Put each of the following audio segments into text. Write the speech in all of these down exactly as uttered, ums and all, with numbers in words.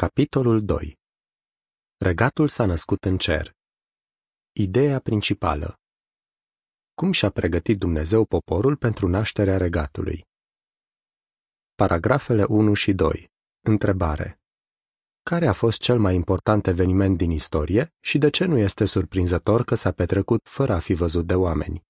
Capitolul doi. Regatul s-a născut în cer. Ideea principală. Cum și-a pregătit Dumnezeu poporul pentru nașterea regatului? Paragrafele unu și doi. Întrebare. Care a fost cel mai important eveniment din istorie și de ce nu este surprinzător că s-a petrecut fără a fi văzut de oameni?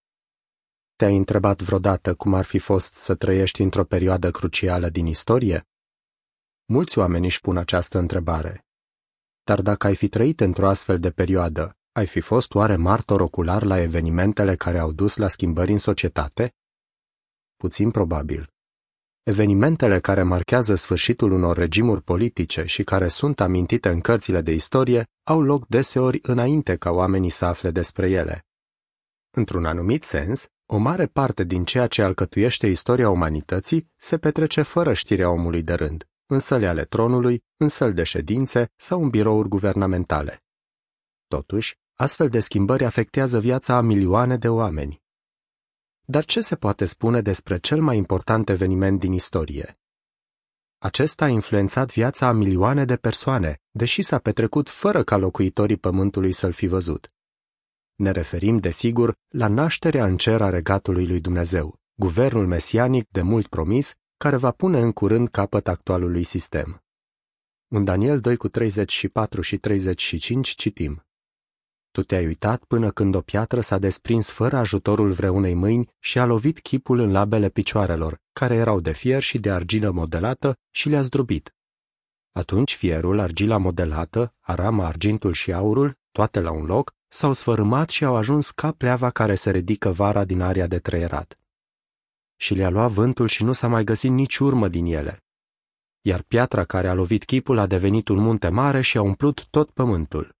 Te-ai întrebat vreodată cum ar fi fost să trăiești într-o perioadă crucială din istorie? Mulți oameni își pun această întrebare. Dar dacă ai fi trăit într-o astfel de perioadă, ai fi fost oare martor ocular la evenimentele care au dus la schimbări în societate? Puțin probabil. Evenimentele care marchează sfârșitul unor regimuri politice și care sunt amintite în cărțile de istorie au loc deseori înainte ca oamenii să afle despre ele. Într-un anumit sens, o mare parte din ceea ce alcătuiește istoria umanității se petrece fără știrea omului de rând, în săli ale tronului, în săli de ședințe sau în birouri guvernamentale. Totuși, astfel de schimbări afectează viața a milioane de oameni. Dar ce se poate spune despre cel mai important eveniment din istorie? Acesta a influențat viața a milioane de persoane, deși s-a petrecut fără ca locuitorii pământului să-l fi văzut. Ne referim, desigur, la nașterea în cer a regatului lui Dumnezeu, guvernul mesianic de mult promis, care va pune în curând capăt actualului sistem. În Daniel doi cu treizeci și patru și treizeci și cinci citim: Tu te-ai uitat până când o piatră s-a desprins fără ajutorul vreunei mâini și a lovit chipul în labele picioarelor, care erau de fier și de argilă modelată, și le-a zdrobit. Atunci fierul, argila modelată, arama, argintul și aurul, toate la un loc, s-au sfărâmat și au ajuns ca pleava care se ridică vara din aria de trăierat. Și le-a luat vântul și nu s-a mai găsit nici urmă din ele. Iar piatra care a lovit chipul a devenit un munte mare și a umplut tot pământul.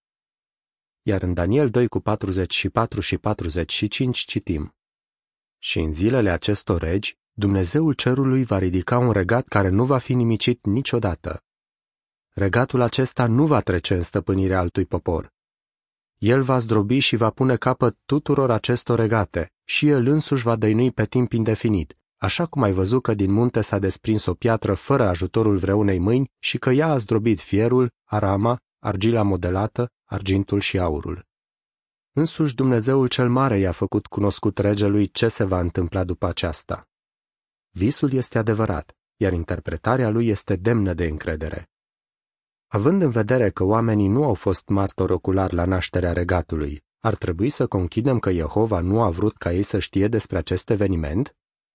Iar în Daniel doi cu patruzeci și patru și patruzeci și cinci citim: Și în zilele acestor regi, Dumnezeul cerului va ridica un regat care nu va fi nimicit niciodată. Regatul acesta nu va trece în stăpânirea altui popor. El va zdrobi și va pune capăt tuturor acestor regate și el însuși va dăinui pe timp indefinit, așa cum ai văzut că din munte s-a desprins o piatră fără ajutorul vreunei mâini și că ea a zdrobit fierul, arama, argila modelată, argintul și aurul. Însuși Dumnezeul cel mare i-a făcut cunoscut regelui ce se va întâmpla după aceasta. Visul este adevărat, iar interpretarea lui este demnă de încredere. Având în vedere că oamenii nu au fost martori oculari la nașterea regatului, ar trebui să conchidem că Jehova nu a vrut ca ei să știe despre acest eveniment?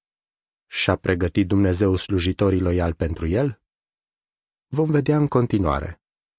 Și-a pregătit Dumnezeu slujitorii loiali pentru el? Vom vedea în continuare.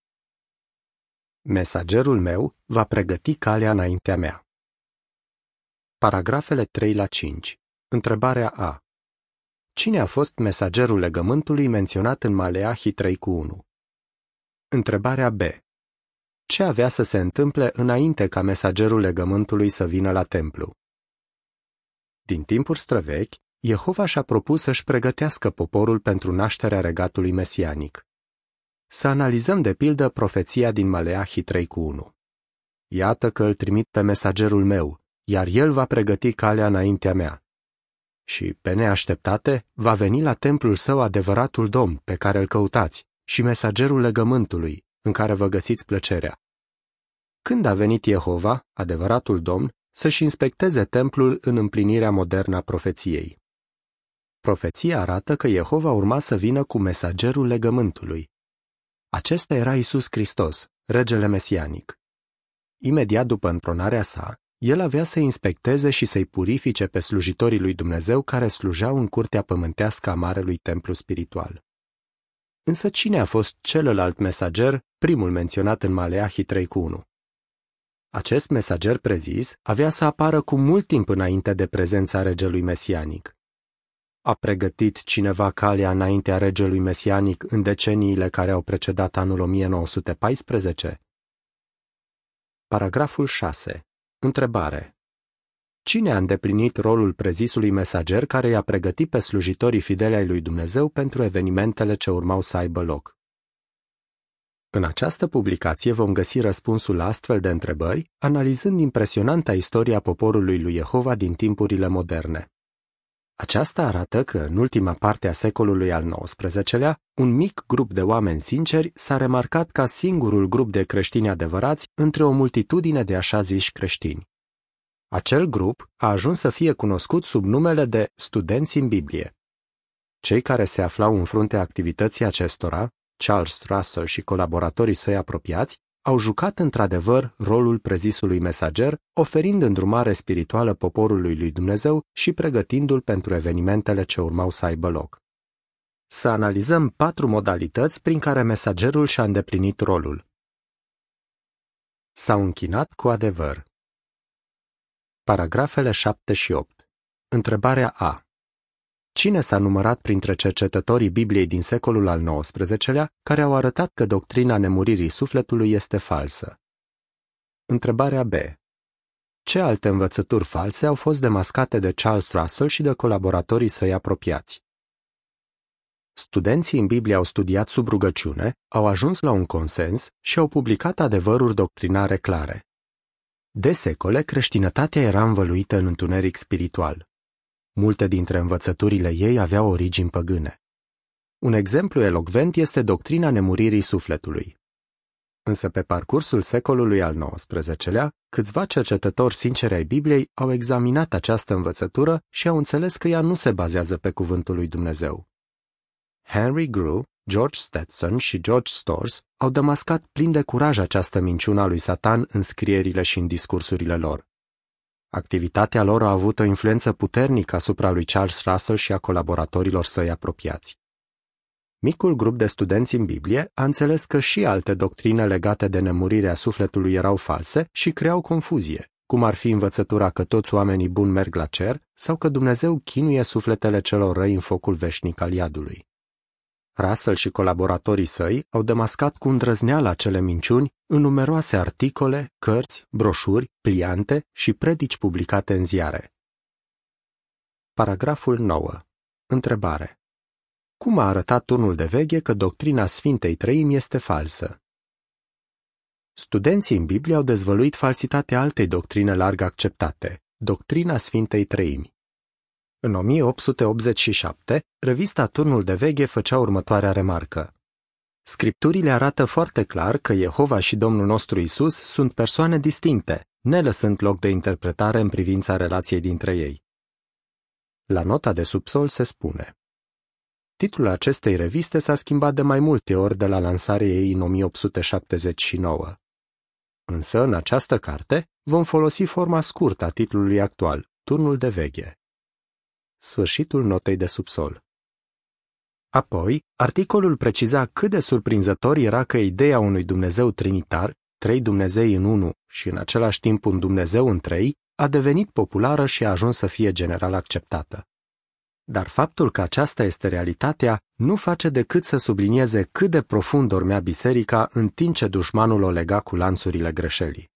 Mesagerul meu va pregăti calea înaintea mea. Paragrafele trei la cinci. Întrebarea A. Cine a fost mesagerul legământului menționat în Maleahi trei cu unu? Întrebarea B. Ce avea să se întâmple înainte ca mesagerul legământului să vină la templu? Din timpuri străvechi, Jehova și-a propus să-și pregătească poporul pentru nașterea regatului mesianic. Să analizăm de pildă profeția din Maleahi trei cu unu. Iată că îl trimit pe mesagerul meu, iar el va pregăti calea înaintea mea. Și, pe neașteptate, va veni la templul său adevăratul Domn pe care îl căutați și mesagerul legământului, în care vă găsiți plăcerea. Când a venit Jehova, adevăratul Domn, să-și inspecteze templul în împlinirea modernă a profeției? Profeția arată că Jehova urma să vină cu mesagerul legământului. Acesta era Iisus Hristos, regele mesianic. Imediat după întronarea sa, el avea să inspecteze și să-i purifice pe slujitorii lui Dumnezeu care slujeau în curtea pământească a marelui templu spiritual. Însă cine a fost celălalt mesager, primul menționat în Maleahi trei cu unu? Acest mesager prezis avea să apară cu mult timp înainte de prezența regelui mesianic. A pregătit cineva calea înaintea regelui mesianic în deceniile care au precedat anul o mie nouă sute paisprezece? Paragraful șase. Întrebare. Cine a îndeplinit rolul prezisului mesager care i-a pregătit pe slujitorii fideli ai lui Dumnezeu pentru evenimentele ce urmau să aibă loc? În această publicație vom găsi răspunsul la astfel de întrebări, analizând impresionanta istoria poporului lui Jehova din timpurile moderne. Aceasta arată că, în ultima parte a secolului al nouăsprezecelea, un mic grup de oameni sinceri s-a remarcat ca singurul grup de creștini adevărați între o multitudine de așa ziși creștini. Acel grup a ajuns să fie cunoscut sub numele de studenți în Biblie. Cei care se aflau în fruntea activității acestora, Charles Russell și colaboratorii săi apropiați, au jucat într-adevăr rolul prezisului mesager, oferind îndrumare spirituală poporului lui Dumnezeu și pregătindu-l pentru evenimentele ce urmau să aibă loc. Să analizăm patru modalități prin care mesagerul și-a îndeplinit rolul. S-au închinat cu adevăr. Paragrafele șapte și opt. Întrebarea A. Cine s-a numărat printre cercetătorii Bibliei din secolul al nouăsprezecelea care au arătat că doctrina nemuririi sufletului este falsă? Întrebarea B. Ce alte învățături false au fost demascate de Charles Russell și de colaboratorii săi apropiați? Studenții în Biblie au studiat sub rugăciune, au ajuns la un consens și au publicat adevăruri doctrinare clare. De secole, creștinătatea era învăluită în întuneric spiritual. Multe dintre învățăturile ei aveau origini păgâne. Un exemplu elocvent este doctrina nemuririi sufletului. Însă pe parcursul secolului al nouăsprezecelea, câțiva cercetători sinceri ai Bibliei au examinat această învățătură și au înțeles că ea nu se bazează pe cuvântul lui Dumnezeu. Henry Grew, George Stetson și George Storrs au demascat plin de curaj această minciună a lui Satan în scrierile și în discursurile lor. Activitatea lor a avut o influență puternică asupra lui Charles Russell și a colaboratorilor săi apropiați. Micul grup de studenți în Biblie a înțeles că și alte doctrine legate de nemurirea sufletului erau false și creau confuzie, cum ar fi învățătura că toți oamenii buni merg la cer sau că Dumnezeu chinuie sufletele celor răi în focul veșnic al iadului. Russell și colaboratorii săi au demascat cu îndrăzneală acele minciuni în numeroase articole, cărți, broșuri, pliante și predici publicate în ziare. Paragraful nouă. Întrebare. Cum a arătat turnul de veghe că doctrina Sfintei Treimi este falsă? Studenții în Biblie au dezvăluit falsitatea altei doctrine larg acceptate, doctrina Sfintei Treimi. În o mie opt sute optzeci și șapte, revista Turnul de Veghe făcea următoarea remarcă. Scripturile arată foarte clar că Jehova și Domnul nostru Isus sunt persoane distincte, nelăsând loc de interpretare în privința relației dintre ei. La nota de subsol se spune: titlul acestei reviste s-a schimbat de mai multe ori de la lansarea ei în o mie opt sute șaptezeci și nouă. Însă, în această carte, vom folosi forma scurtă a titlului actual, Turnul de Veghe. Sfârșitul notei de subsol. Apoi, articolul preciza cât de surprinzător era că ideea unui Dumnezeu trinitar, trei Dumnezei în unu și în același timp un Dumnezeu în trei, a devenit populară și a ajuns să fie general acceptată. Dar faptul că aceasta este realitatea nu face decât să sublinieze cât de profund dormea biserica în timp ce dușmanul o lega cu lanțurile greșelii.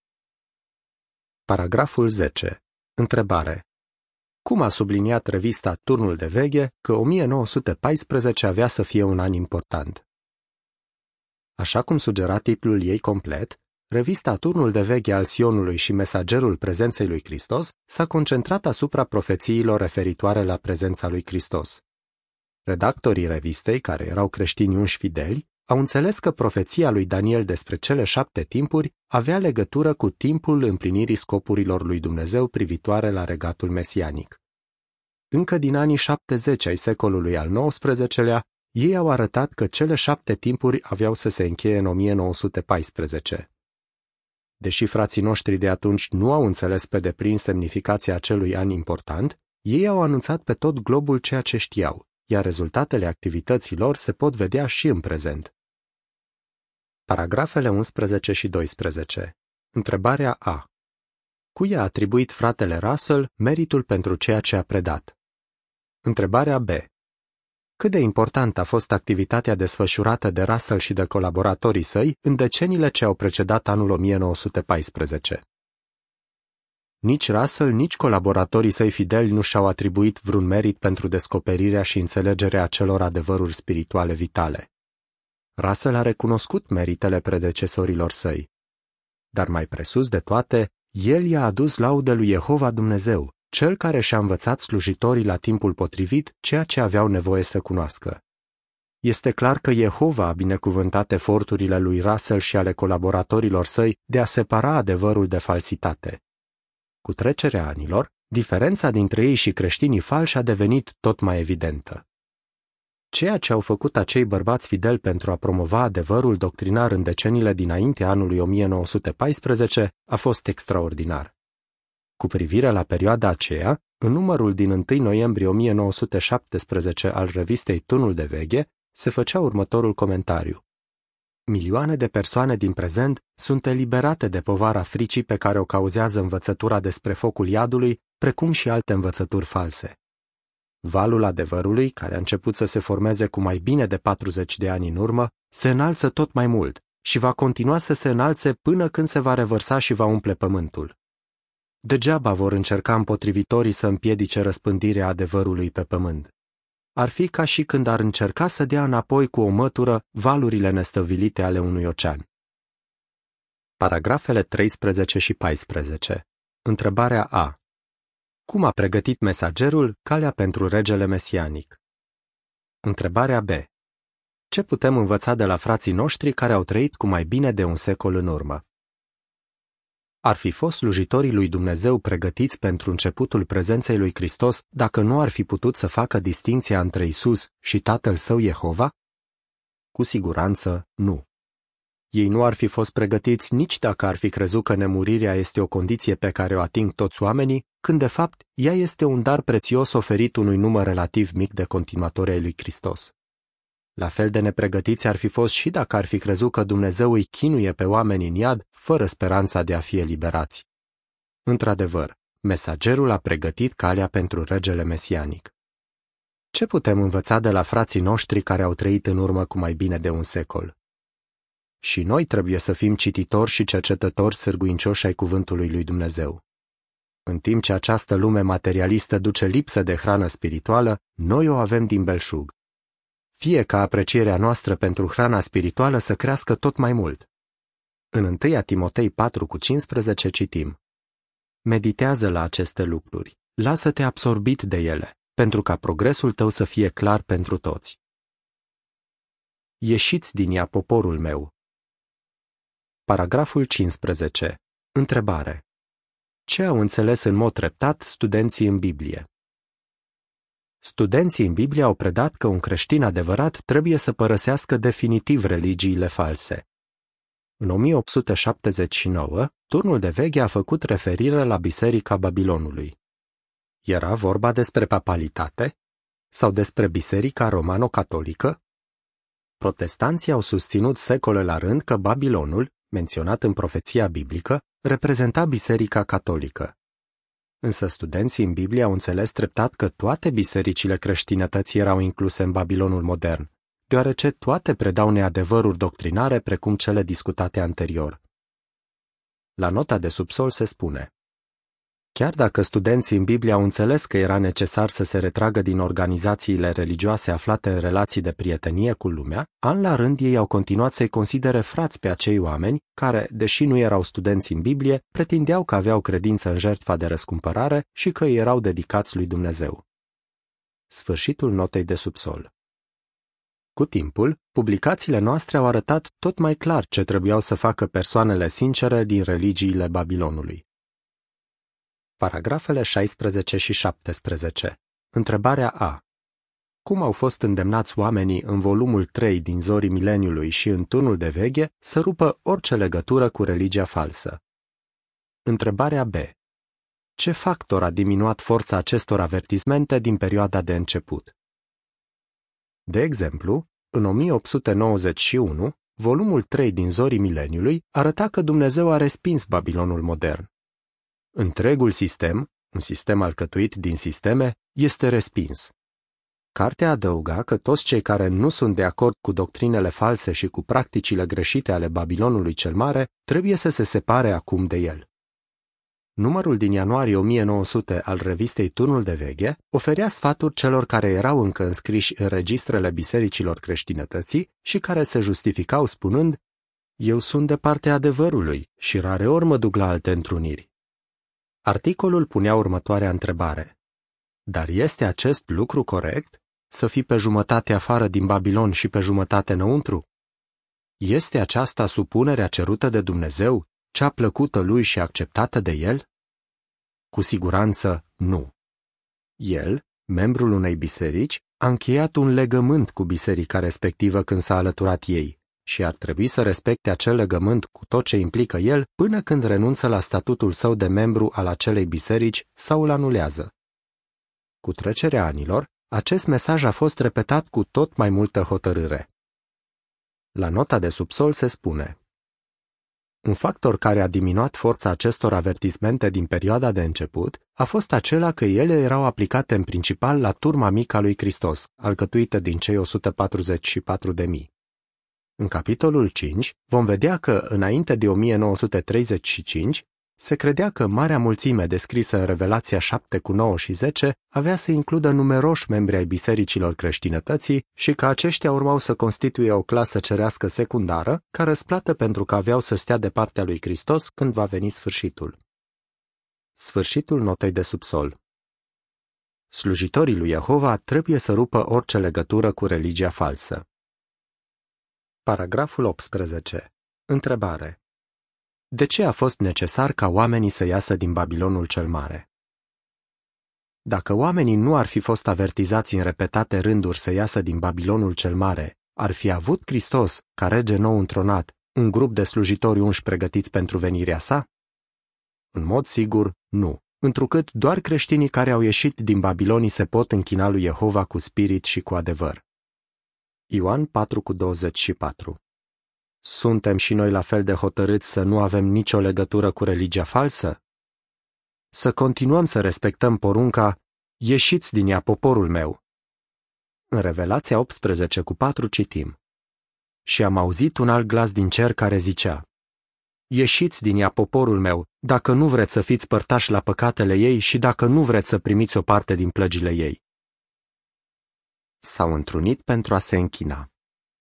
Paragraful zece. Întrebare. Cum a subliniat revista Turnul de Veghe că o mie nouă sute paisprezece avea să fie un an important? Așa cum sugera titlul ei complet, revista Turnul de Veghe al Sionului și Mesagerul Prezenței lui Hristos s-a concentrat asupra profețiilor referitoare la prezența lui Hristos. Redactorii revistei, care erau creștini unși fideli, au înțeles că profeția lui Daniel despre cele șapte timpuri avea legătură cu timpul împlinirii scopurilor lui Dumnezeu privitoare la regatul mesianic. Încă din anii șaptezeci ai secolului al nouăsprezecelea, ei au arătat că cele șapte timpuri aveau să se încheie în o mie nouă sute paisprezece. Deși frații noștri de atunci nu au înțeles pe deplin semnificația acelui an important, ei au anunțat pe tot globul ceea ce știau, iar rezultatele activității lor se pot vedea și în prezent. Paragrafele unsprezece și doisprezece. Întrebarea A. Cui a atribuit fratele Russell meritul pentru ceea ce a predat? Întrebarea B. Cât de importantă a fost activitatea desfășurată de Russell și de colaboratorii săi în deceniile ce au precedat anul o mie nouă sute paisprezece? Nici Russell, nici colaboratorii săi fideli nu și-au atribuit vreun merit pentru descoperirea și înțelegerea acelor adevăruri spirituale vitale. Russell a recunoscut meritele predecesorilor săi. Dar mai presus de toate, el i-a adus laude lui Jehova Dumnezeu, cel care și-a învățat slujitorii la timpul potrivit ceea ce aveau nevoie să cunoască. Este clar că Jehova a binecuvântat eforturile lui Russell și ale colaboratorilor săi de a separa adevărul de falsitate. Cu trecerea anilor, diferența dintre ei și creștinii falși a devenit tot mai evidentă. Ceea ce au făcut acei bărbați fideli pentru a promova adevărul doctrinar în deceniile dinainte anului o mie nouă sute paisprezece a fost extraordinar. Cu privire la perioada aceea, în numărul din întâi noiembrie o mie nouă sute șaptesprezece al revistei Tunul de Veche, se făcea următorul comentariu. Milioane de persoane din prezent sunt eliberate de povara fricii pe care o cauzează învățătura despre focul iadului, precum și alte învățături false. Valul adevărului, care a început să se formeze cu mai bine de patruzeci de ani în urmă, se înalță tot mai mult și va continua să se înalțe până când se va revărsa și va umple pământul. Degeaba vor încerca împotrivitorii să împiedice răspândirea adevărului pe pământ. Ar fi ca și când ar încerca să dea înapoi cu o mătură valurile nestăvilite ale unui ocean. Paragrafele treisprezece și paisprezece. Întrebarea A. Cum a pregătit mesagerul calea pentru regele mesianic? Întrebarea B. Ce putem învăța de la frații noștri care au trăit cu mai bine de un secol în urmă? Ar fi fost slujitorii lui Dumnezeu pregătiți pentru începutul prezenței lui Hristos dacă nu ar fi putut să facă distinția între Isus și Tatăl Său Jehova? Cu siguranță nu. Ei nu ar fi fost pregătiți nici dacă ar fi crezut că nemurirea este o condiție pe care o ating toți oamenii, când de fapt ea este un dar prețios oferit unui număr relativ mic de continuatori ai lui Hristos. La fel de nepregătiți ar fi fost și dacă ar fi crezut că Dumnezeu îi chinuie pe oameni în iad, fără speranța de a fi eliberați. Într-adevăr, mesagerul a pregătit calea pentru regele mesianic. Ce putem învăța de la frații noștri care au trăit în urmă cu mai bine de un secol? Și noi trebuie să fim cititori și cercetători sârguincioși ai cuvântului lui Dumnezeu. În timp ce această lume materialistă duce lipsă de hrană spirituală, noi o avem din belșug. Fie ca aprecierea noastră pentru hrana spirituală să crească tot mai mult. În întâi Timotei patru cu cincisprezece citim: Meditează la aceste lucruri, lasă-te absorbit de ele, pentru ca progresul tău să fie clar pentru toți. Ieșiți din ea, poporul meu. Paragraful cincisprezece. Întrebare. Ce au înțeles în mod treptat studenții în Biblie? Studenții în Biblie au predat că un creștin adevărat trebuie să părăsească definitiv religiile false. În o mie opt sute șaptezeci și nouă, Turnul de Veche a făcut referire la Biserica Babilonului. Era vorba despre papalitate sau despre Biserica Romano-Catolică? Protestanții au susținut secole la rând că Babilonul, menționat în profeția biblică, reprezenta Biserica Catolică. Însă studenții în Biblie au înțeles treptat că toate bisericile creștinătății erau incluse în Babilonul modern, deoarece toate predau neadevăruri doctrinare precum cele discutate anterior. La nota de subsol se spune: chiar dacă studenții în Biblie au înțeles că era necesar să se retragă din organizațiile religioase aflate în relații de prietenie cu lumea, an la rând ei au continuat să-i considere frați pe acei oameni care, deși nu erau studenți în Biblie, pretindeau că aveau credință în jertfa de răscumpărare și că îi erau dedicați lui Dumnezeu. Sfârșitul notei de subsol. Cu timpul, publicațiile noastre au arătat tot mai clar ce trebuiau să facă persoanele sincere din religiile Babilonului. Paragrafele șaisprezece și șaptesprezece. Întrebarea A. Cum au fost îndemnați oamenii în volumul trei din Zorii Mileniului și în Turnul de Veche să rupă orice legătură cu religia falsă? Întrebarea B. Ce factor a diminuat forța acestor avertismente din perioada de început? De exemplu, în o mie opt sute nouăzeci și unu, volumul trei din Zorii Mileniului arăta că Dumnezeu a respins Babilonul modern. Întregul sistem, un sistem alcătuit din sisteme, este respins. Cartea adăuga că toți cei care nu sunt de acord cu doctrinele false și cu practicile greșite ale Babilonului cel Mare trebuie să se separe acum de el. Numărul din ianuarie o mie nouă sute al revistei Turnul de Veche oferea sfaturi celor care erau încă înscriși în registrele bisericilor creștinătății și care se justificau spunând: eu sunt de partea adevărului și rareori mă duc la alte întruniri. Articolul punea următoarea întrebare. Dar este acest lucru corect? Să fii pe jumătate afară din Babilon și pe jumătate înăuntru? Este aceasta supunerea cerută de Dumnezeu, cea plăcută lui și acceptată de el? Cu siguranță nu. El, membrul unei biserici, a încheiat un legământ cu biserica respectivă când s-a alăturat ei și ar trebui să respecte acel legământ cu tot ce implică el până când renunță la statutul său de membru al acelei biserici sau îl anulează. Cu trecerea anilor, acest mesaj a fost repetat cu tot mai multă hotărâre. La nota de subsol se spune: un factor care a diminuat forța acestor avertismente din perioada de început a fost acela că ele erau aplicate în principal la turma mică a lui Hristos, alcătuită din cei o sută patruzeci și patru de mii. În capitolul cinci vom vedea că, înainte de o mie nouă sute treizeci și cinci, se credea că marea mulțime descrisă în Revelația șapte cu nouă și zece avea să includă numeroși membri ai bisericilor creștinătății și că aceștia urmau să constituie o clasă cerească secundară ca răsplată pentru că aveau să stea de partea lui Hristos când va veni sfârșitul. Sfârșitul notei de subsol. Slujitorii lui Jehova trebuie să rupă orice legătură cu religia falsă. Paragraful optsprezece. Întrebare. De ce a fost necesar ca oamenii să iasă din Babilonul cel Mare? Dacă oamenii nu ar fi fost avertizați în repetate rânduri să iasă din Babilonul cel Mare, ar fi avut Hristos, ca rege nou întronat, un grup de slujitori unși pregătiți pentru venirea sa? În mod sigur, nu, întrucât doar creștinii care au ieșit din Babilonii se pot închina lui Jehova cu spirit și cu adevăr. Ioan patru cu douăzeci și patru. Suntem și noi la fel de hotărâți să nu avem nicio legătură cu religia falsă? Să continuăm să respectăm porunca, ieșiți din ea, poporul meu. În Revelația optsprezece cu patru citim: și am auzit un alt glas din cer care zicea: ieșiți din ea, poporul meu, dacă nu vreți să fiți părtași la păcatele ei și dacă nu vreți să primiți o parte din plăgile ei. S-au întrunit pentru a se închina.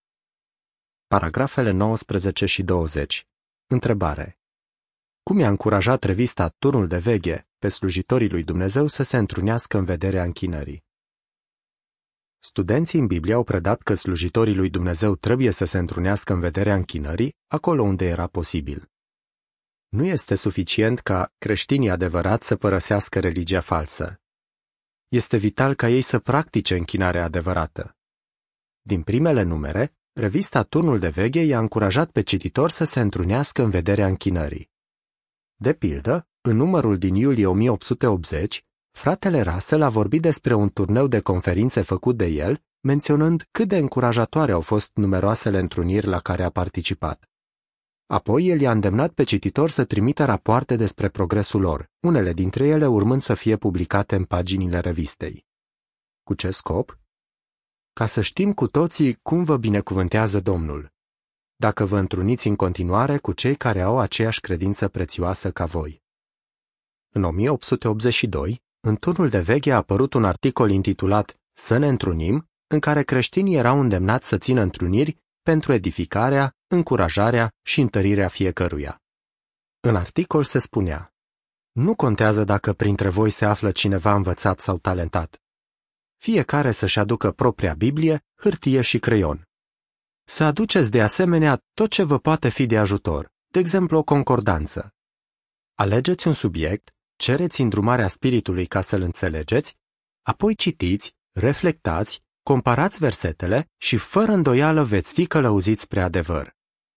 Paragrafele nouăsprezece și douăzeci. Întrebare. Cum i-a încurajat revista Turnul de Veghe pe slujitorii lui Dumnezeu să se întrunească în vederea închinării? Studenții în Biblie au predat că slujitorii lui Dumnezeu trebuie să se întrunească în vederea închinării acolo unde era posibil. Nu este suficient ca creștinii adevărați să părăsească religia falsă. Este vital ca ei să practice închinarea adevărată. Din primele numere, revista Turnul de Veghe i-a încurajat pe cititor să se întrunească în vederea închinării. De pildă, în numărul din iulie o mie opt sute optzeci, fratele Russell a vorbit despre un turneu de conferințe făcut de el, menționând cât de încurajatoare au fost numeroasele întruniri la care a participat. Apoi el i-a îndemnat pe cititor să trimită rapoarte despre progresul lor, unele dintre ele urmând să fie publicate în paginile revistei. Cu ce scop? Ca să știm cu toții cum vă binecuvântează Domnul, dacă vă întruniți în continuare cu cei care au aceeași credință prețioasă ca voi. În o mie opt sute optzeci și doi, în Turnul de Veghe a apărut un articol intitulat Să ne întrunim, în care creștinii erau îndemnați să țină întruniri pentru edificarea, încurajarea și întărirea fiecăruia. În articol se spunea: nu contează dacă printre voi se află cineva învățat sau talentat. Fiecare să-și aducă propria Biblie, hârtie și creion. Să aduceți de asemenea tot ce vă poate fi de ajutor, de exemplu o concordanță. Alegeți un subiect, cereți îndrumarea Spiritului ca să-l înțelegeți, apoi citiți, reflectați, comparați versetele și fără îndoială veți fi călăuziți spre adevăr.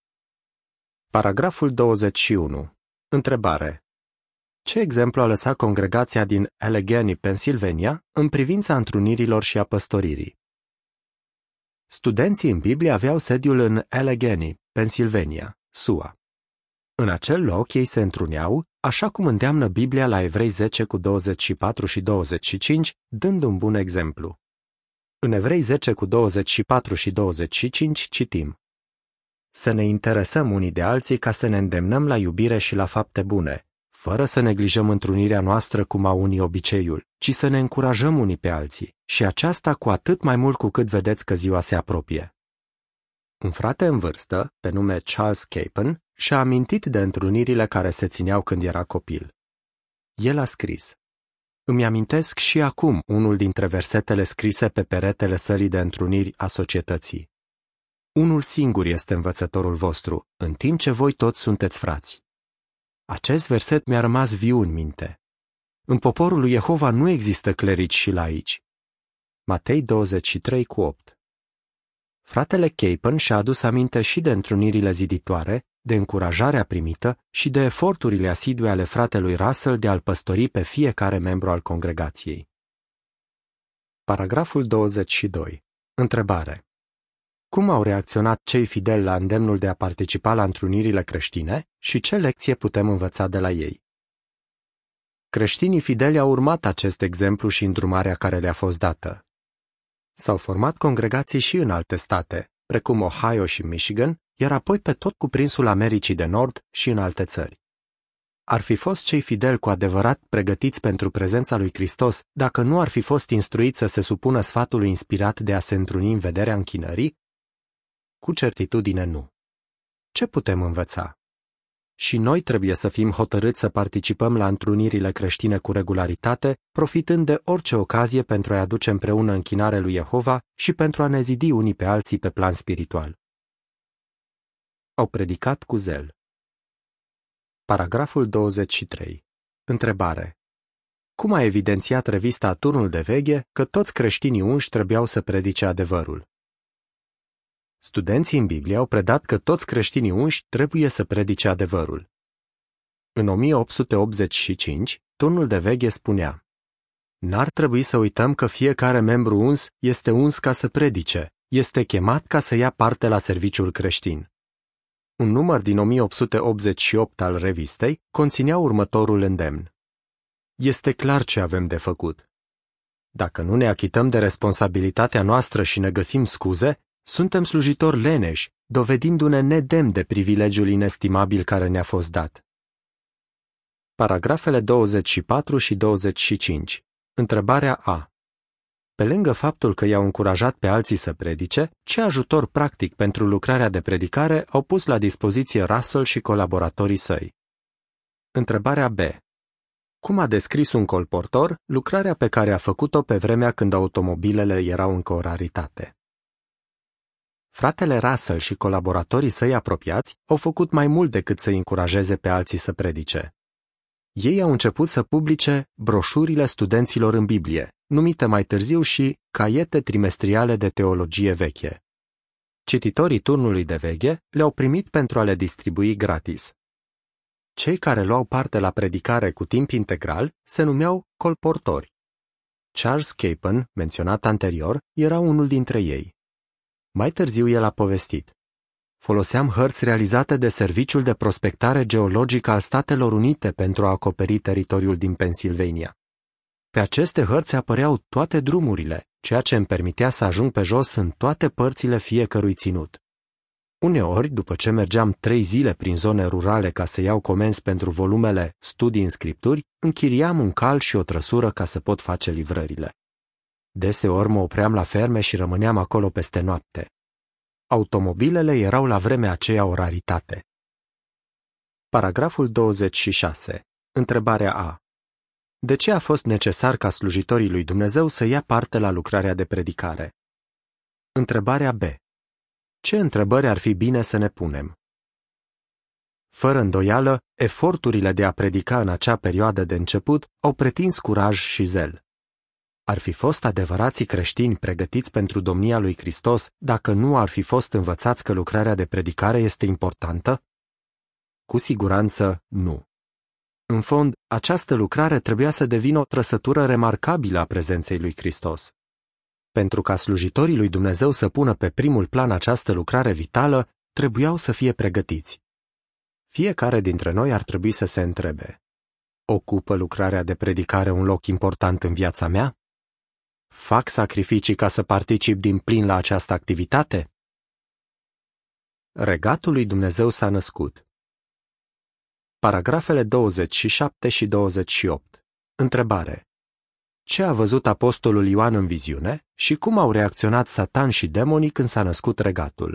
Paragraful douăzeci și unu. Întrebare. Ce exemplu a lăsat congregația din Allegheny, Pennsylvania, în privința întrunirilor și a păstoririi? Studenții în Biblie aveau sediul în Allegheny, Pennsylvania, S U A. În acel loc ei se întruneau, așa cum îndeamnă Biblia la Evrei zece cu douăzeci și patru și douăzeci și cinci, dând un bun exemplu. În Evrei zece cu douăzeci și patru și douăzeci și cinci citim: să ne interesăm unii de alții ca să ne îndemnăm la iubire și la fapte bune, fără să neglijăm întrunirea noastră cum au unii obiceiul, ci să ne încurajăm unii pe alții, și aceasta cu atât mai mult cu cât vedeți că ziua se apropie. Un frate în vârstă, pe nume Charles Capon, și-a amintit de întrunirile care se țineau când era copil. El a scris: Îmi amintesc și acum unul dintre versetele scrise pe peretele sălii de întruniri a societății. Unul singur este învățătorul vostru, în timp ce voi toți sunteți frați. Acest verset mi-a rămas viu în minte. În poporul lui Jehova nu există clerici și laici. Matei douăzeci și trei cu opt. Fratele Capon și-a adus aminte și de întrunirile ziditoare, de încurajarea primită și de eforturile asidue ale fratelui Russell de a-l păstori pe fiecare membru al congregației. Paragraful douăzeci și doi. Întrebare. Cum au reacționat cei fideli la îndemnul de a participa la întrunirile creștine și ce lecție putem învăța de la ei? Creștinii fideli au urmat acest exemplu și îndrumarea care le-a fost dată. S-au format congregații și în alte state, precum Ohio și Michigan, iar apoi pe tot cuprinsul Americii de Nord și în alte țări. Ar fi fost cei fideli cu adevărat pregătiți pentru prezența lui Hristos dacă nu ar fi fost instruiți să se supună sfatului inspirat de a se întruni în vederea închinării? Cu certitudine nu. Ce putem învăța? Și noi trebuie să fim hotărâți să participăm la întrunirile creștine cu regularitate, profitând de orice ocazie pentru a-i aduce împreună închinare lui Jehova și pentru a ne zidi unii pe alții pe plan spiritual. Au predicat cu zel. Paragraful douăzeci și trei. Întrebare. Cum a evidențiat revista Turnul de Veche că toți creștinii unși trebuiau să predice adevărul? Studenții în Biblie au predat că toți creștinii unși trebuie să predice adevărul. În o mie opt sute optzeci și cinci, Turnul de Veche spunea: N-ar trebui să uităm că fiecare membru uns este uns ca să predice, este chemat ca să ia parte la serviciul creștin. Un număr din o mie opt sute optzeci și opt al revistei conținea următorul îndemn: Este clar ce avem de făcut. Dacă nu ne achităm de responsabilitatea noastră și ne găsim scuze, suntem slujitori leneși, dovedindu-ne nedemni de privilegiul inestimabil care ne-a fost dat. Paragrafele douăzeci și patru și douăzeci și cinci. Întrebarea A. Pe lângă faptul că i-au încurajat pe alții să predice, ce ajutor practic pentru lucrarea de predicare au pus la dispoziție Russell și colaboratorii săi? Întrebarea B. Cum a descris un colportor lucrarea pe care a făcut-o pe vremea când automobilele erau încă o raritate? Fratele Russell și colaboratorii săi apropiați au făcut mai mult decât să încurajeze pe alții să predice. Ei au început să publice broșurile studenților în Biblie, numite mai târziu și caiete trimestriale de teologie veche. Cititorii Turnului de Veche le-au primit pentru a le distribui gratis. Cei care luau parte la predicare cu timp integral se numeau colportori. Charles Capon, menționat anterior, era unul dintre ei. Mai târziu el a povestit: Foloseam hărți realizate de Serviciul de Prospectare Geologică al Statelor Unite pentru a acoperi teritoriul din Pennsylvania. Pe aceste hărți apăreau toate drumurile, ceea ce îmi permitea să ajung pe jos în toate părțile fiecărui ținut. Uneori, după ce mergeam trei zile prin zone rurale ca să iau comenzi pentru volumele Studii în Scripturi, închiriam un cal și o trăsură ca să pot face livrările. Deseori mă opream la ferme și rămâneam acolo peste noapte. Automobilele erau la vremea aceea o raritate. Paragraful douăzeci și șase. Întrebarea A. De ce a fost necesar ca slujitorii lui Dumnezeu să ia parte la lucrarea de predicare? Întrebarea B. Ce întrebări ar fi bine să ne punem? Fără îndoială, eforturile de a predica în acea perioadă de început au pretins curaj și zel. Ar fi fost adevărații creștini pregătiți pentru domnia lui Hristos dacă nu ar fi fost învățați că lucrarea de predicare este importantă? Cu siguranță nu. În fond, această lucrare trebuia să devină o trăsătură remarcabilă a prezenței lui Hristos. Pentru ca slujitorii lui Dumnezeu să pună pe primul plan această lucrare vitală, trebuiau să fie pregătiți. Fiecare dintre noi ar trebui să se întrebe: ocupă lucrarea de predicare un loc important în viața mea? Fac sacrificii ca să particip din plin la această activitate? Regatul lui Dumnezeu s-a născut. Paragrafele douăzeci și șapte și douăzeci și opt. Întrebare. Ce a văzut apostolul Ioan în viziune și cum au reacționat Satan și demonii când s-a născut regatul?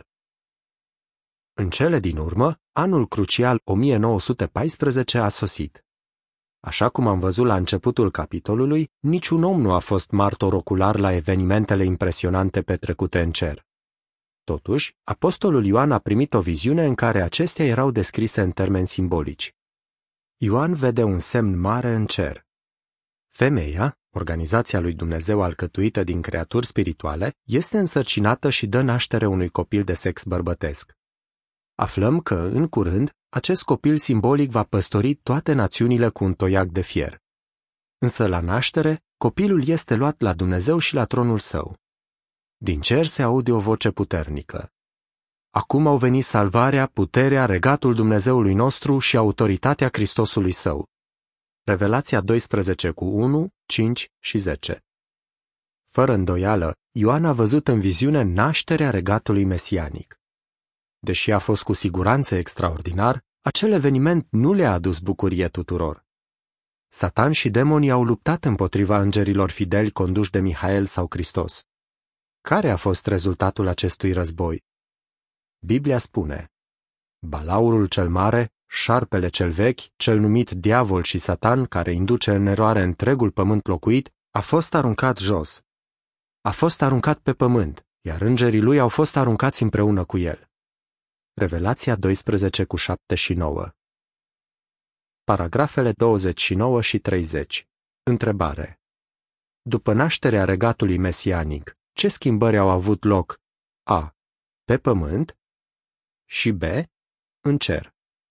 În cele din urmă, anul crucial o mie nouă sute paisprezece a sosit. Așa cum am văzut la începutul capitolului, niciun om nu a fost martor ocular la evenimentele impresionante petrecute în cer. Totuși, apostolul Ioan a primit o viziune în care acestea erau descrise în termeni simbolici. Ioan vede un semn mare în cer. Femeia, organizația lui Dumnezeu alcătuită din creaturi spirituale, este însărcinată și dă naștere unui copil de sex bărbătesc. Aflăm că, în curând, acest copil simbolic va păstori toate națiunile cu un toiag de fier. Însă, la naștere, copilul este luat la Dumnezeu și la tronul său. Din cer se aude o voce puternică. Acum au venit salvarea, puterea, regatul Dumnezeului nostru și autoritatea Hristosului său. Revelația doisprezece cu unu, cinci și zece. Fără îndoială, Ioan a văzut în viziune nașterea regatului mesianic. Deși a fost cu siguranță extraordinar, acel eveniment nu le-a adus bucurie tuturor. Satan și demonii au luptat împotriva îngerilor fideli conduși de Mihael sau Hristos. Care a fost rezultatul acestui război? Biblia spune: Balaurul cel mare, șarpele cel vechi, cel numit diavol și Satan, care induce în eroare întregul pământ locuit, a fost aruncat jos. A fost aruncat pe pământ, iar îngerii lui au fost aruncați împreună cu el. Revelația doisprezece cu șapte și nouă. Paragrafele douăzeci și nouă și treizeci. Întrebare. După nașterea regatului mesianic, ce schimbări au avut loc? A. Pe pământ și B. În cer.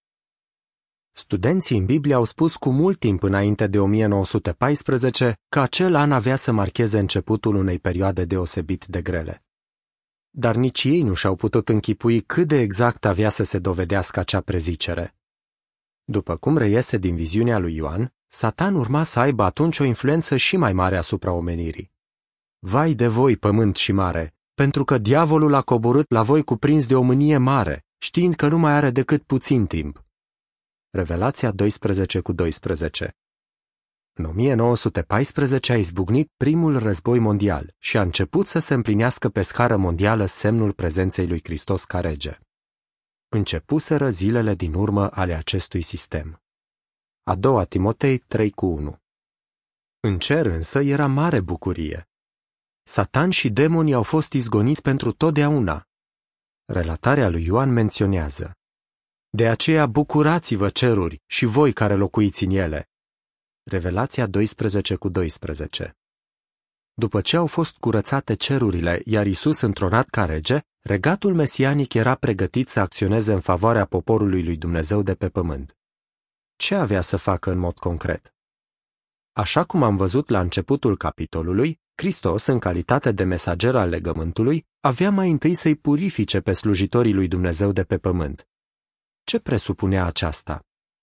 Studenții în Biblie au spus cu mult timp înainte de o mie nouă sute paisprezece că acel an avea să marcheze începutul unei perioade deosebit de grele. Dar nici ei nu și-au putut închipui cât de exact avea să se dovedească acea prezicere. După cum reiese din viziunea lui Ioan, Satan urma să aibă atunci o influență și mai mare asupra omenirii. Vai de voi, pământ și mare, pentru că diavolul a coborât la voi cuprins de o mânie mare, știind că nu mai are decât puțin timp. Revelația doisprezece cu doisprezece. În o mie nouă sute paisprezece a izbucnit primul război mondial și a început să se împlinească pe scară mondială semnul prezenței lui Hristos ca rege. Începuseră zilele din urmă ale acestui sistem. A doua Timotei trei cu unu. În cer însă era mare bucurie. Satan și demonii au fost izgoniți pentru totdeauna. Relatarea lui Ioan menționează: De aceea bucurați-vă, ceruri, și voi care locuiți în ele. Revelația doisprezece cu doisprezece. După ce au fost curățate cerurile, iar Iisus întronat ca rege, regatul mesianic era pregătit să acționeze în favoarea poporului lui Dumnezeu de pe pământ. Ce avea să facă în mod concret? Așa cum am văzut la începutul capitolului, Hristos, în calitate de mesager al legământului, avea mai întâi să-i purifice pe slujitorii lui Dumnezeu de pe pământ. Ce presupunea aceasta?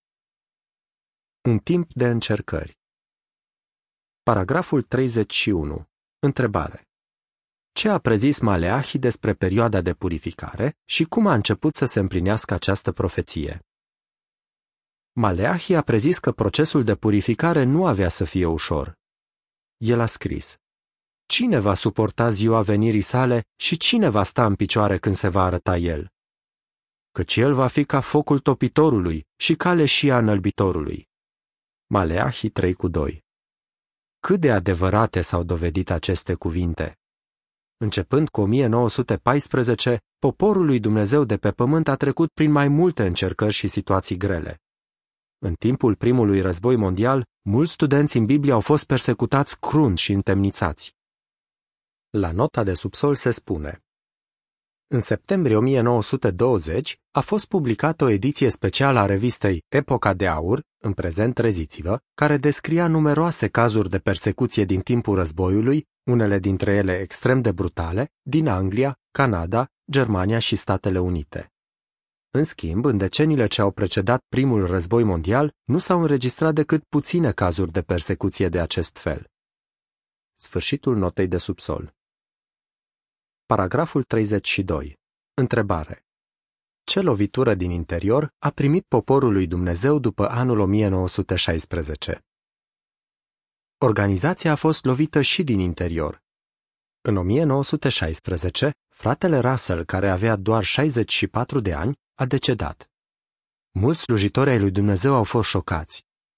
Un timp de încercări. Paragraful treizeci și unu. Întrebare. Ce a prezis Maleahi despre perioada de purificare și cum a început să se împlinească această profeție? Maleahi a prezis că procesul de purificare nu avea să fie ușor. El a scris: Cine va suporta ziua venirii sale și cine va sta în picioare când se va arăta el? Căci el va fi ca focul topitorului și ca leșia înălbitorului. Maleahi trei cu doi. Cât de adevărate s-au dovedit aceste cuvinte? Începând cu o mie nouă sute paisprezece, poporul lui Dumnezeu de pe pământ a trecut prin mai multe încercări și situații grele. În timpul primului război mondial, mulți studenți în Biblie au fost persecutați crunt și întemnițați. La nota de subsol se spune: În septembrie o mie nouă sute douăzeci a fost publicată o ediție specială a revistei Epoca de Aur, în prezent treziți-vă, care descria numeroase cazuri de persecuție din timpul războiului, unele dintre ele extrem de brutale, din Anglia, Canada, Germania și Statele Unite. În schimb, în deceniile ce au precedat primul război mondial, nu s-au înregistrat decât puține cazuri de persecuție de acest fel. Sfârșitul notei de subsol. Paragraful treizeci și doi. Întrebare. Ce lovitură din interior a primit poporul lui Dumnezeu după anul o mie nouă sute șaisprezece? Organizația a fost lovită și din interior. În o mie nouă sute șaisprezece, fratele Russell, care avea doar șaizeci și patru de ani, a decedat. Mulți slujitori ai lui Dumnezeu au fost șocați.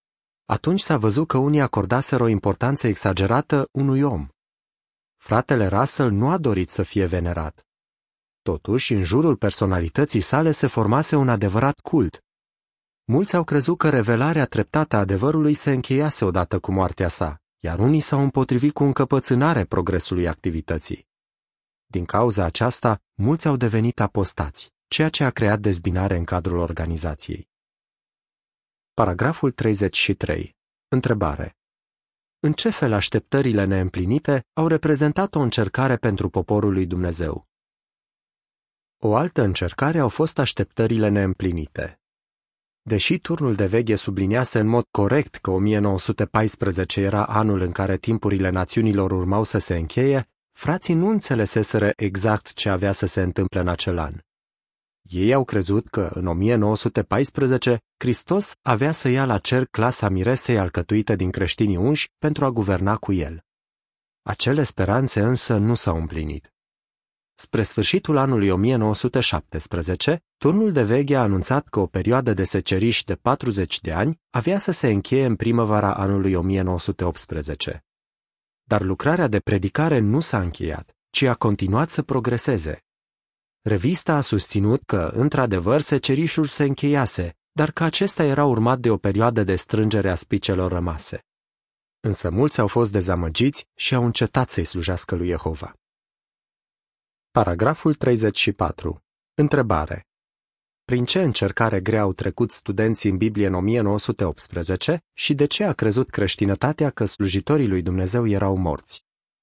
Atunci s-a văzut că unii acordaseră o importanță exagerată unui om. Fratele Russell nu a dorit să fie venerat. Totuși, în jurul personalității sale se formase un adevărat cult. Mulți au crezut că revelarea treptată a adevărului se încheiase odată cu moartea sa, iar unii s-au împotrivit cu încăpățânare progresului activității. Din cauza aceasta, mulți au devenit apostați, ceea ce a creat dezbinare în cadrul organizației. Paragraful treizeci și trei. Întrebare. În ce fel așteptările neîmplinite au reprezentat o încercare pentru poporul lui Dumnezeu? O altă încercare au fost așteptările neîmplinite. Deși turnul de veghe subliniase în mod corect că o mie nouă sute paisprezece era anul în care timpurile națiunilor urmau să se încheie, frații nu înțeleseseră exact ce avea să se întâmple în acel an. Ei au crezut că, în o mie nouă sute paisprezece, Hristos avea să ia la cer clasa miresei alcătuită din creștinii unși pentru a guverna cu el. Acele speranțe însă nu s-au împlinit. Spre sfârșitul anului o mie nouă sute șaptesprezece, turnul de veghe a anunțat că o perioadă de seceriș de patruzeci de ani avea să se încheie în primăvara anului o mie nouă sute optsprezece. Dar lucrarea de predicare nu s-a încheiat, ci a continuat să progreseze. Revista a susținut că, într-adevăr, secerișul se încheiase, dar că acesta era urmat de o perioadă de strângere a spicelor rămase. Însă mulți au fost dezamăgiți și au încetat să-i slujească lui Jehova. Paragraful treizeci și patru. Întrebare. Prin ce încercare grea au trecut studenții în Biblie în o mie nouă sute optsprezece și de ce a crezut creștinătatea că slujitorii lui Dumnezeu erau morți?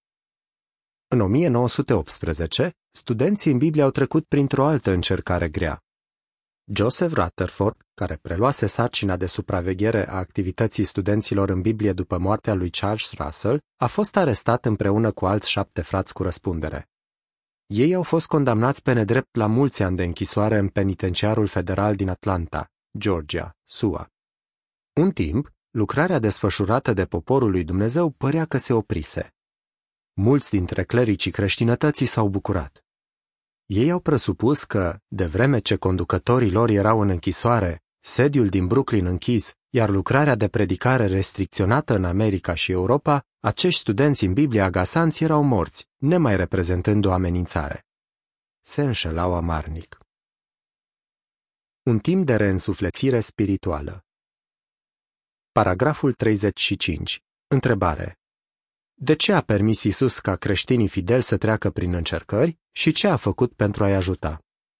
În o mie nouă sute optsprezece, studenții în Biblie au trecut printr-o altă încercare grea. Joseph Rutherford, care preluase sarcina de supraveghere a activității studenților în Biblie după moartea lui Charles Russell, a fost arestat împreună cu alți șapte frați cu răspundere. Ei au fost condamnați pe nedrept la mulți ani de închisoare în penitenciarul federal din Atlanta, Georgia, S U A. Un timp, lucrarea desfășurată de poporul lui Dumnezeu părea că se oprise. Mulți dintre clericii creștinătății s-au bucurat. Ei au presupus că, de vreme ce conducătorii lor erau în închisoare, sediul din Brooklyn închis, iar lucrarea de predicare restricționată în America și Europa, acești studenți în Biblie agasanți erau morți, nemai reprezentând o amenințare. Se înșelau amarnic. Un timp de reînsuflețire spirituală. Paragraful treizeci și cinci. Întrebare. De ce a permis Iisus ca creștinii fideli să treacă prin încercări și ce a făcut pentru a-i ajuta?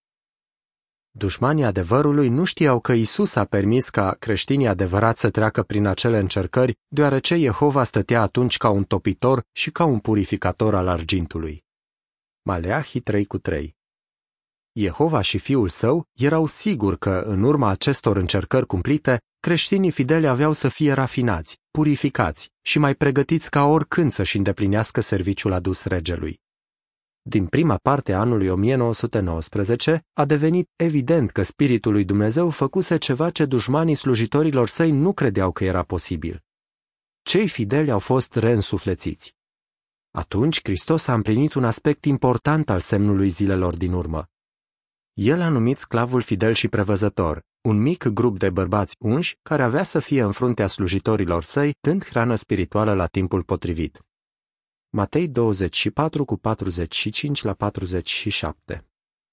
Dușmanii adevărului nu știau că Iisus a permis ca creștinii adevărați să treacă prin acele încercări, deoarece Jehova stătea atunci ca un topitor și ca un purificator al argintului. Maleahi trei cu trei. Jehova și Fiul Său erau siguri că, în urma acestor încercări cumplite, creștinii fideli aveau să fie rafinați, purificați și mai pregătiți ca oricând să-și îndeplinească serviciul adus regelui. Din prima parte a anului o mie nouă sute nouăsprezece a devenit evident că Spiritul lui Dumnezeu făcuse ceva ce dușmanii slujitorilor săi nu credeau că era posibil. Cei fideli au fost reînsuflețiți. Atunci Hristos a împlinit un aspect important al semnului zilelor din urmă. El a numit sclavul fidel și prevăzător, un mic grup de bărbați unși care avea să fie în fruntea slujitorilor săi, dând hrană spirituală la timpul potrivit. Matei douăzeci și patru cu patruzeci și cinci la patruzeci și șapte.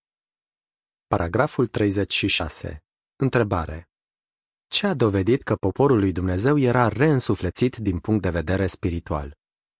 Paragraful treizeci și șase. Întrebare. Ce a dovedit că poporul lui Dumnezeu era reînsuflețit din punct de vedere spiritual?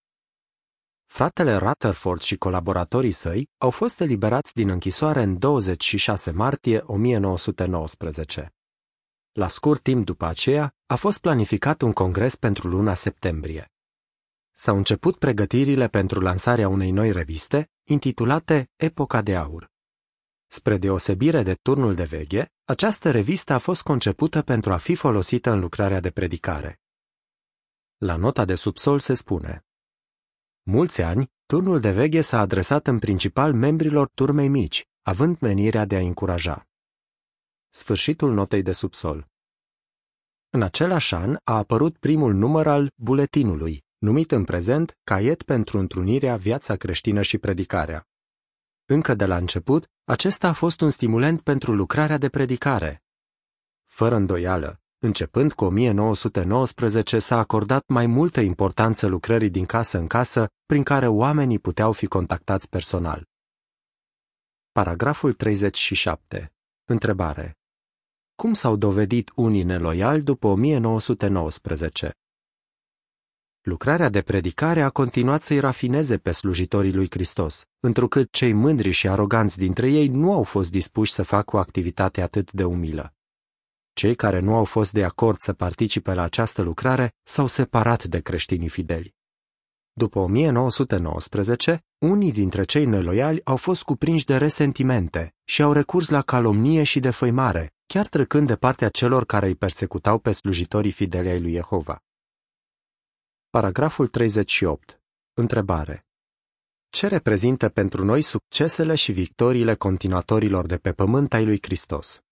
Fratele Rutherford și colaboratorii săi au fost eliberați din închisoare în douăzeci și șase martie o mie nouă sute nouăsprezece. La scurt timp după aceea, a fost planificat un congres pentru luna septembrie. S-au început pregătirile pentru lansarea unei noi reviste, intitulate Epoca de Aur. Spre deosebire de turnul de veghe, această revistă a fost concepută pentru a fi folosită în lucrarea de predicare. La nota de subsol se spune: mulți ani, turnul de veghe s-a adresat în principal membrilor turmei mici, având menirea de a încuraja. Sfârșitul notei de subsol. În același an a apărut primul număr al buletinului, numit în prezent Caiet pentru întrunirea, viața creștină și predicarea. Încă de la început, acesta a fost un stimulent pentru lucrarea de predicare. Fără îndoială, Începând cu o mie nouă sute nouăsprezece s-a acordat mai multă importanță lucrării din casă în casă, prin care oamenii puteau fi contactați personal. Paragraful treizeci și șapte. Întrebare. Cum s-au dovedit unii neloiali după o mie nouă sute nouăsprezece? Lucrarea de predicare a continuat să-i rafineze pe slujitorii lui Hristos, întrucât cei mândri și aroganți dintre ei nu au fost dispuși să facă o activitate atât de umilă. Cei care nu au fost de acord să participe la această lucrare s-au separat de creștinii fideli. După o mie nouă sute nouăsprezece, unii dintre cei neloiali au fost cuprinși de resentimente și au recurs la calomnie și defăimare, chiar trecând de partea celor care îi persecutau pe slujitorii fideli ai lui Jehova. Paragraful treizeci și opt. Întrebare. Ce reprezintă pentru noi succesele și victoriile continuatorilor de pe pământ ai lui Hristos?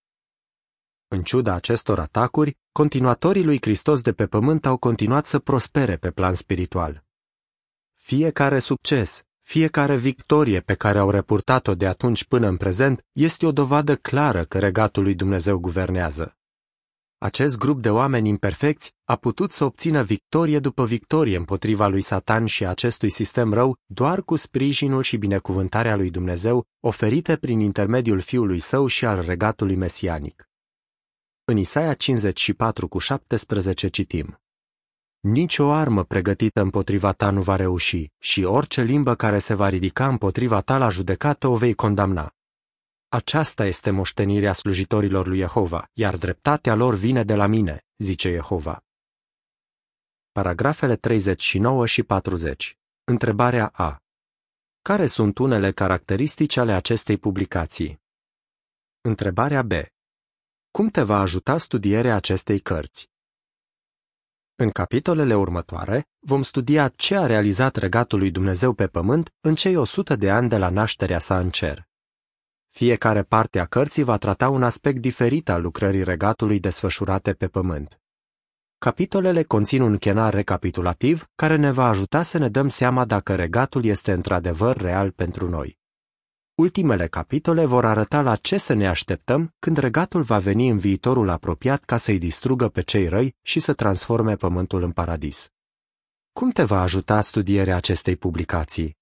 În ciuda acestor atacuri, continuatorii lui Hristos de pe pământ au continuat să prospere pe plan spiritual. Fiecare succes, fiecare victorie pe care au repurtat-o de atunci până în prezent este o dovadă clară că regatul lui Dumnezeu guvernează. Acest grup de oameni imperfecți a putut să obțină victorie după victorie împotriva lui Satan și acestui sistem rău doar cu sprijinul și binecuvântarea lui Dumnezeu oferite prin intermediul Fiului Său și al regatului mesianic. În Isaia cincizeci și patru cu șaptesprezece citim: Nici o armă pregătită împotriva ta nu va reuși și orice limbă care se va ridica împotriva ta la judecată o vei condamna. Aceasta este moștenirea slujitorilor lui Jehova, iar dreptatea lor vine de la mine, zice Jehova. Paragrafele treizeci și nouă și patruzeci. Întrebarea A. Care sunt unele caracteristici ale acestei publicații? Întrebarea B. Cum te va ajuta studierea acestei cărți? În capitolele următoare vom studia ce a realizat regatul lui Dumnezeu pe pământ în cei o sută de ani de la nașterea sa în cer. Fiecare parte a cărții va trata un aspect diferit al lucrării regatului desfășurate pe pământ. Capitolele conțin un chenar recapitulativ care ne va ajuta să ne dăm seama dacă regatul este într-adevăr real pentru noi. Ultimele capitole vor arăta la ce să ne așteptăm când regatul va veni în viitorul apropiat ca să-i distrugă pe cei răi și să transforme pământul în paradis. Cum te va ajuta studierea acestei publicații?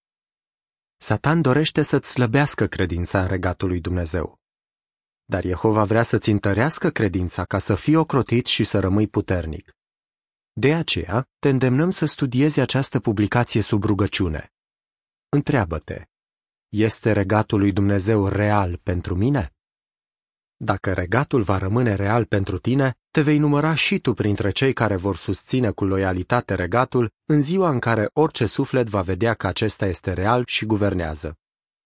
Satan dorește să-ți slăbească credința în regatul lui Dumnezeu. Dar Jehova vrea să-ți întărească credința ca să fii ocrotit și să rămâi puternic. De aceea, te îndemnăm să studiezi această publicație sub rugăciune. Întreabă-te: este regatul lui Dumnezeu real pentru mine? Dacă regatul va rămâne real pentru tine, te vei număra și tu printre cei care vor susține cu loialitate regatul în ziua în care orice suflet va vedea că acesta este real și guvernează.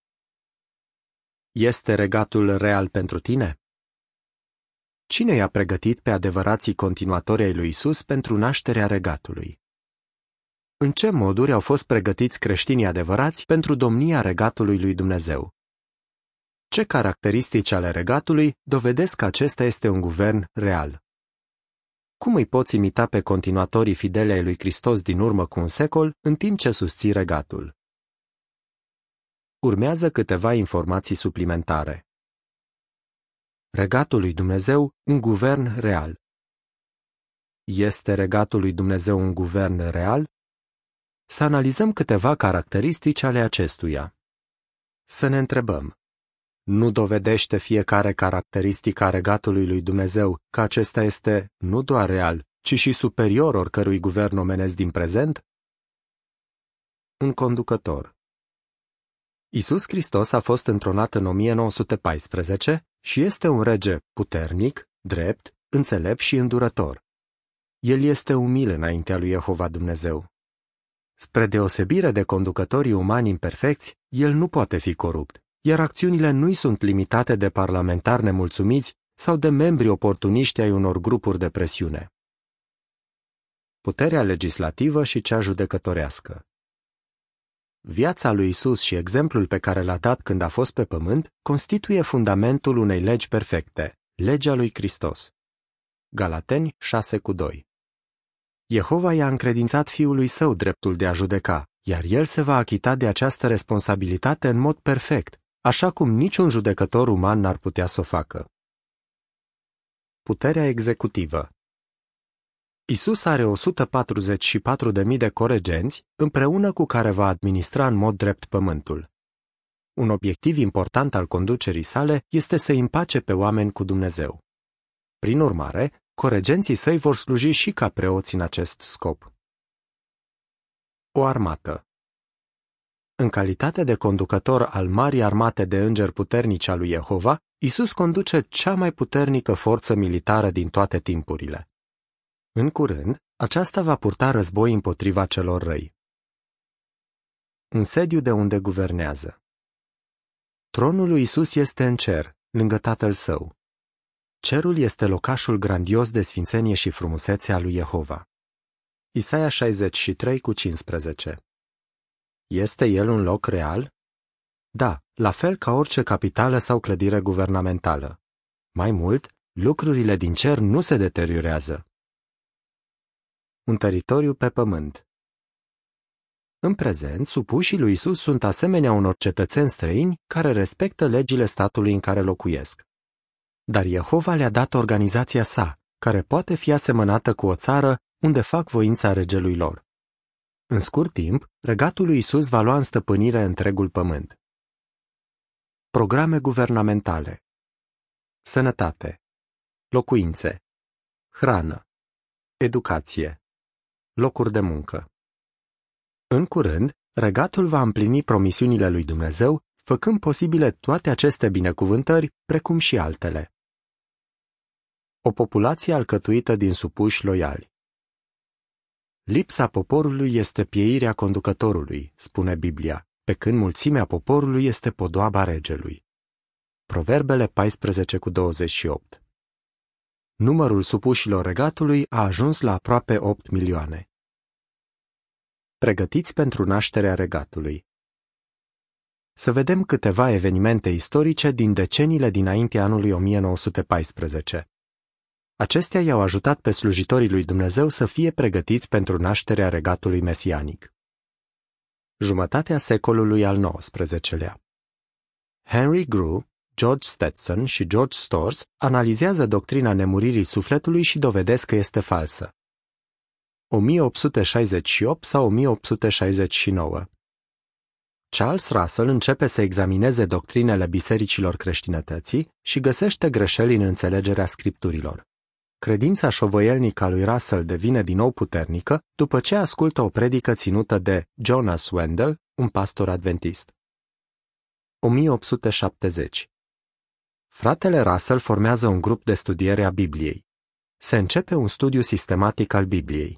Este regatul real pentru tine? Cine i-a pregătit pe adevărații continuatori ai lui Isus pentru nașterea regatului? În ce moduri au fost pregătiți creștinii adevărați pentru domnia regatului lui Dumnezeu? Ce caracteristici ale regatului dovedesc că acesta este un guvern real? Cum îi poți imita pe continuatorii fideli ai lui Hristos din urmă cu un secol, în timp ce susții regatul? Urmează câteva informații suplimentare. Regatul lui Dumnezeu, un guvern real. Este regatul lui Dumnezeu un guvern real? Să analizăm câteva caracteristici ale acestuia. Să ne întrebăm: nu dovedește fiecare caracteristică a regatului lui Dumnezeu că acesta este nu doar real, ci și superior oricărui guvern omenesc din prezent? Un conducător. Iisus Hristos a fost întronat în o mie nouă sute paisprezece și este un rege puternic, drept, înțelept și îndurător. El este umil înaintea lui Jehova Dumnezeu. Spre deosebire de conducătorii umani imperfecți, el nu poate fi corupt, iar acțiunile nu-i sunt limitate de parlamentari nemulțumiți sau de membri oportuniști ai unor grupuri de presiune. Puterea legislativă și cea judecătorească. Viața lui Isus și exemplul pe care l-a dat când a fost pe pământ constituie fundamentul unei legi perfecte, legea lui Hristos. Galateni șase cu doi. Jehova i-a încredințat Fiului Său dreptul de a judeca, iar El se va achita de această responsabilitate în mod perfect, așa cum niciun judecător uman n-ar putea să o facă. Puterea executivă. Isus are o sută patruzeci și patru de mii de coregenți, împreună cu care va administra în mod drept pământul. Un obiectiv important al conducerii sale este să împace pe oameni cu Dumnezeu. Prin urmare, coregenții săi vor sluji și ca preoți în acest scop. O armată. În calitate de conducător al marii armate de îngeri puternici a lui Jehova, Isus conduce cea mai puternică forță militară din toate timpurile. În curând, aceasta va purta război împotriva celor răi. Un sediu de unde guvernează. Tronul lui Isus este în cer, lângă Tatăl Său. Cerul este locașul grandios de sfințenie și frumusețe a lui Jehova. Isaia șaizeci și trei cu cincisprezece. Este el un loc real? Da, la fel ca orice capitală sau clădire guvernamentală. Mai mult, lucrurile din cer nu se deteriorează. Un teritoriu pe pământ. În prezent, supușii lui Isus sunt asemenea unor cetățeni străini care respectă legile statului în care locuiesc. Dar Jehova le-a dat organizația sa, care poate fi asemănată cu o țară unde fac voința regelui lor. În scurt timp, regatul lui Isus va lua în stăpânire întregul pământ. Programe guvernamentale. Sănătate. Locuințe. Hrană. Educație. Locuri de muncă. În curând, regatul va împlini promisiunile lui Dumnezeu, făcând posibile toate aceste binecuvântări, precum și altele. O populație alcătuită din supuși loiali. Lipsa poporului este pieirea conducătorului, spune Biblia, pe când mulțimea poporului este podoaba regelui. Proverbele paisprezece cu douăzeci și opt. Numărul supușilor regatului a ajuns la aproape opt milioane. Pregătiți pentru nașterea regatului. Să vedem câteva evenimente istorice din deceniile dinaintea anului o mie nouă sute paisprezece. Acestea i-au ajutat pe slujitorii lui Dumnezeu să fie pregătiți pentru nașterea regatului mesianic. Jumătatea secolului al nouăsprezecelea. Henry Grew, George Stetson și George Storrs analizează doctrina nemuririi sufletului și dovedesc că este falsă. o mie opt sute șaizeci și opt sau o mie opt sute șaizeci și nouă. Charles Russell începe să examineze doctrinele bisericilor creștinătății și găsește greșeli în înțelegerea scripturilor. Credința șovăielnică a lui Russell devine din nou puternică după ce ascultă o predică ținută de Jonas Wendell, un pastor adventist. o mie opt sute șaptezeci. Fratele Russell formează un grup de studiere a Bibliei. Se începe un studiu sistematic al Bibliei.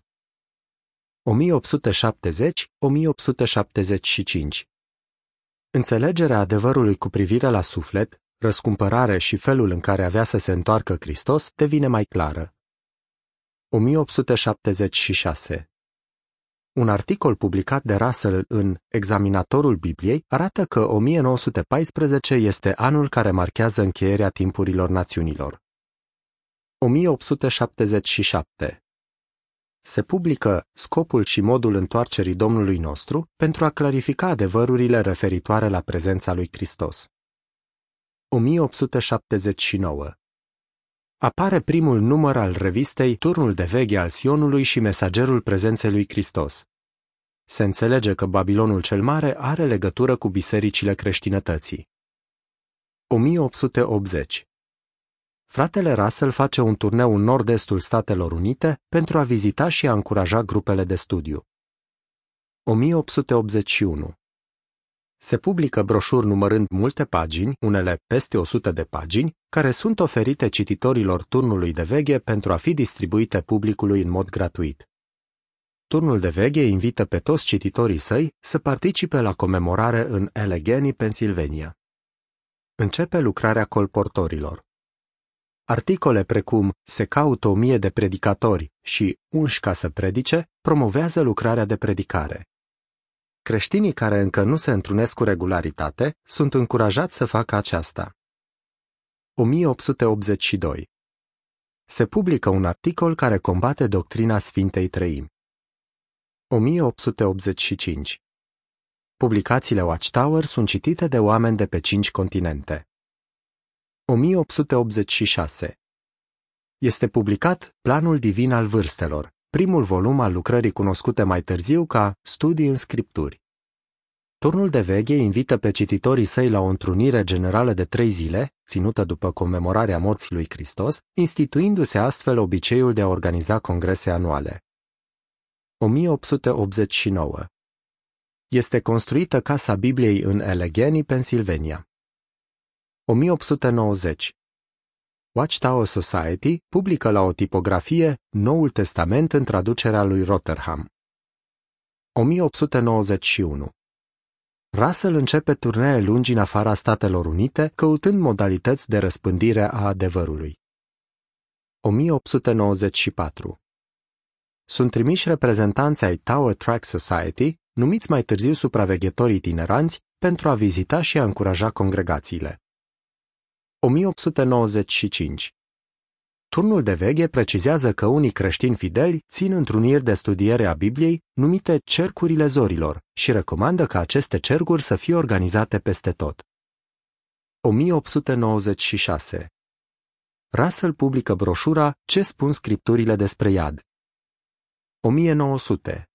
o mie opt sute șaptezeci - o mie opt sute șaptezeci și cinci. Înțelegerea adevărului cu privire la suflet, răscumpărare și felul în care avea să se întoarcă Hristos devine mai clară. o mie opt sute șaptezeci și șase. Un articol publicat de Russell în Examinatorul Bibliei arată că o mie nouă sute paisprezece este anul care marchează încheierea timpurilor națiunilor. o mie opt sute șaptezeci și șapte. Se publică Scopul și modul întoarcerii Domnului nostru pentru a clarifica adevărurile referitoare la prezența lui Hristos. o mie opt sute șaptezeci și nouă. Apare primul număr al revistei Turnul de veghe al Sionului și Mesagerul prezenței lui Hristos. Se înțelege că Babilonul cel Mare are legătură cu bisericile creștinătății. o mie opt sute optzeci. Fratele Russell face un turneu în nord-estul Statelor Unite pentru a vizita și a încuraja grupele de studiu. o mie opt sute optzeci și unu. Se publică broșuri numărând multe pagini, unele peste o sută de pagini, care sunt oferite cititorilor turnului de veghe pentru a fi distribuite publicului în mod gratuit. Turnul de veghe invită pe toți cititorii săi să participe la comemorare în Allegheny, Pennsylvania. Începe lucrarea colportorilor. Articole precum Se caută o mie de predicatori și Unși ca să predice promovează lucrarea de predicare. Creștinii care încă nu se întrunesc cu regularitate sunt încurajați să facă aceasta. o mie opt sute optzeci și doi. Se publică un articol care combate doctrina Sfintei Treimi. o mie opt sute optzeci și cinci. Publicațiile Watchtower sunt citite de oameni de pe cinci continente. o mie opt sute optzeci și șase. este publicat Planul Divin al Vârstelor, primul volum al lucrării cunoscute mai târziu ca Studii în Scripturi. Turnul de veche invită pe cititorii săi la o întrunire generală de trei zile, ținută după comemorarea morții lui Hristos, instituindu-se astfel obiceiul de a organiza congrese anuale. o mie opt sute optzeci și nouă. Este construită Casa Bibliei în Allegheny, Pennsylvania. o mie opt sute nouăzeci. Watchtower Society publică la o tipografie Noul Testament în traducerea lui Rotherham. o mie opt sute nouăzeci și unu. Russell începe turnee lungi în afara Statelor Unite, căutând modalități de răspândire a adevărului. o mie opt sute nouăzeci și patru. Sunt trimiși reprezentanți ai Tower Track Society, numiți mai târziu supraveghetori itineranți, pentru a vizita și a încuraja congregațiile. o mie opt sute nouăzeci și cinci. Turnul de veche precizează că unii creștini fideli țin întruniri de studiere a Bibliei numite Cercurile Zorilor și recomandă ca aceste cercuri să fie organizate peste tot. o mie opt sute nouăzeci și șase. Russell publică broșura Ce spun Scripturile despre iad. o mie nouă sute.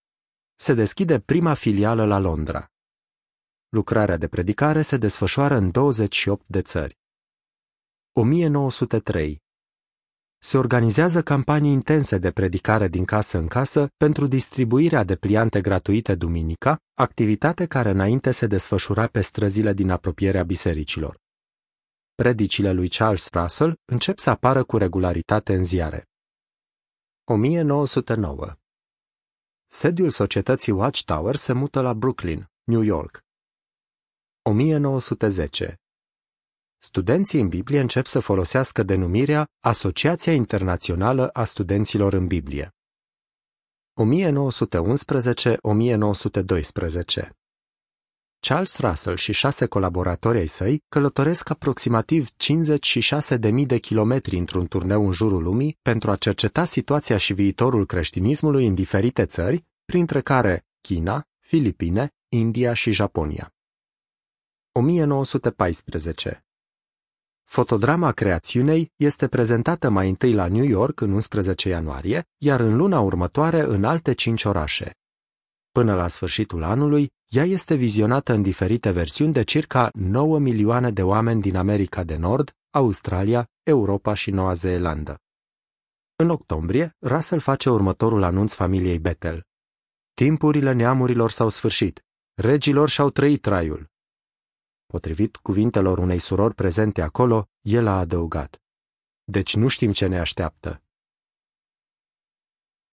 Se deschide prima filială la Londra. Lucrarea de predicare se desfășoară în douăzeci și opt de țări. o mie nouă sute trei. Se organizează campanii intense de predicare din casă în casă pentru distribuirea de pliante gratuite duminica, activitate care înainte se desfășura pe străzile din apropierea bisericilor. Predicile lui Charles Russell încep să apară cu regularitate în ziare. o mie nouă sute nouă. Sediul societății Watchtower se mută la Brooklyn, New York. o mie nouă sute zece. Studenții în Biblie încep să folosească denumirea Asociația Internațională a Studenților în Biblie. o mie nouă sute unsprezece - o mie nouă sute doisprezece. Charles Russell și șase colaboratori ai săi călătoresc aproximativ cincizeci și șase de mii de kilometri într-un turneu în jurul lumii pentru a cerceta situația și viitorul creștinismului în diferite țări, printre care China, Filipine, India și Japonia. o mie nouă sute paisprezece. Fotodrama creațiunei este prezentată mai întâi la New York în unsprezece ianuarie, iar în luna următoare în alte cinci orașe. Până la sfârșitul anului, ea este vizionată în diferite versiuni de circa nouă milioane de oameni din America de Nord, Australia, Europa și Noua Zeelandă. În octombrie, Russell face următorul anunț familiei Bethel. Timpurile neamurilor s-au sfârșit. Regilor și-au trăit traiul. Potrivit cuvintelor unei surori prezente acolo, el a adăugat: deci nu știm ce ne așteaptă.